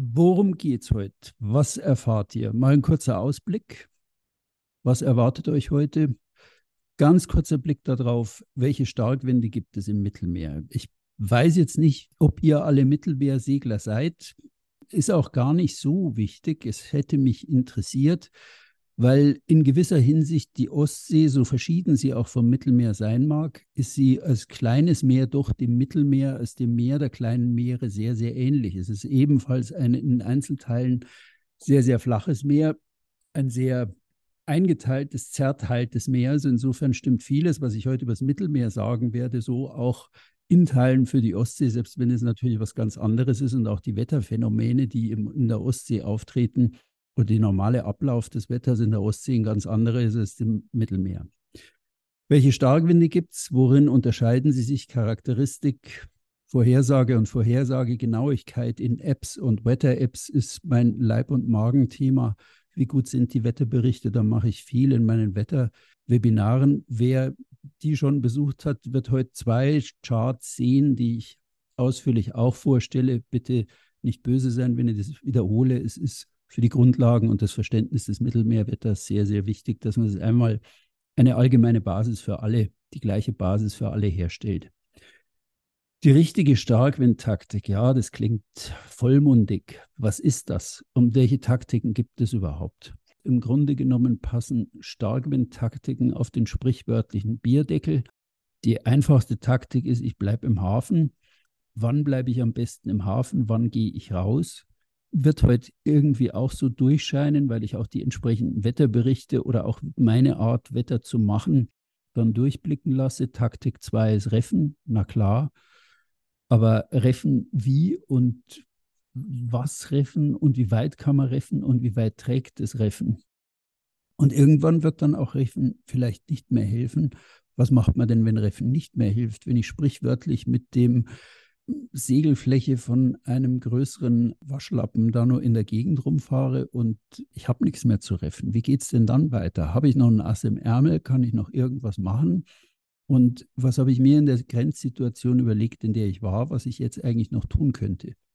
Worum geht's heute? Was erfahrt ihr? Mal ein kurzer Ausblick. Was erwartet euch heute? Ganz kurzer Blick darauf, welche Starkwinde gibt es im Mittelmeer? Ich weiß jetzt nicht, ob ihr alle Mittelmeersegler seid. Ist auch gar nicht so wichtig. Es hätte mich interessiert, weil in gewisser Hinsicht die Ostsee, so verschieden sie auch vom Mittelmeer sein mag, ist sie als kleines Meer doch dem Mittelmeer, als dem Meer der kleinen Meere sehr, sehr ähnlich. Es ist ebenfalls ein in Einzelteilen sehr, sehr flaches Meer, ein sehr eingeteiltes, zerteiltes Meer. Also insofern stimmt vieles, was ich heute über das Mittelmeer sagen werde, so auch in Teilen für die Ostsee, selbst wenn es natürlich was ganz anderes ist und auch die Wetterphänomene, die in der Ostsee auftreten, und der normale Ablauf des Wetters in der Ostsee ein ganz anderer ist als im Mittelmeer. Welche Starkwinde gibt es? Worin unterscheiden sie sich? Charakteristik, Vorhersage und Vorhersagegenauigkeit in Apps und Wetter-Apps ist mein Leib- und Magenthema. Wie gut sind die Wetterberichte? Da mache ich viel in meinen Wetterwebinaren. Wer die schon besucht hat, wird heute zwei Charts sehen, die ich ausführlich auch vorstelle. Bitte nicht böse sein, wenn ich das wiederhole. Es ist für die Grundlagen und das Verständnis des Mittelmeerwetters sehr, sehr wichtig, dass man es einmal eine allgemeine Basis für alle, die gleiche Basis für alle herstellt. Die richtige Starkwindtaktik, ja, das klingt vollmundig. Was ist das? Und welche Taktiken gibt es überhaupt? Im Grunde genommen passen Starkwindtaktiken auf den sprichwörtlichen Bierdeckel. Die einfachste Taktik ist, ich bleibe im Hafen. Wann bleibe ich am besten im Hafen? Wann gehe ich raus? Wird heute irgendwie auch so durchscheinen, weil ich auch die entsprechenden Wetterberichte oder auch meine Art, Wetter zu machen, dann durchblicken lasse. Taktik 2 ist Reffen, na klar. Aber Reffen wie und was reffen und wie weit kann man reffen und wie weit trägt das Reffen? Und irgendwann wird dann auch Reffen vielleicht nicht mehr helfen. Was macht man denn, wenn Reffen nicht mehr hilft? Wenn ich sprichwörtlich mit dem Segelfläche von einem größeren Waschlappen da nur in der Gegend rumfahre und ich habe nichts mehr zu reffen. Wie geht es denn dann weiter? Habe ich noch ein Ass im Ärmel? Kann ich noch irgendwas machen? Und was habe ich mir in der Grenzsituation überlegt, in der ich war, was ich jetzt eigentlich noch tun könnte?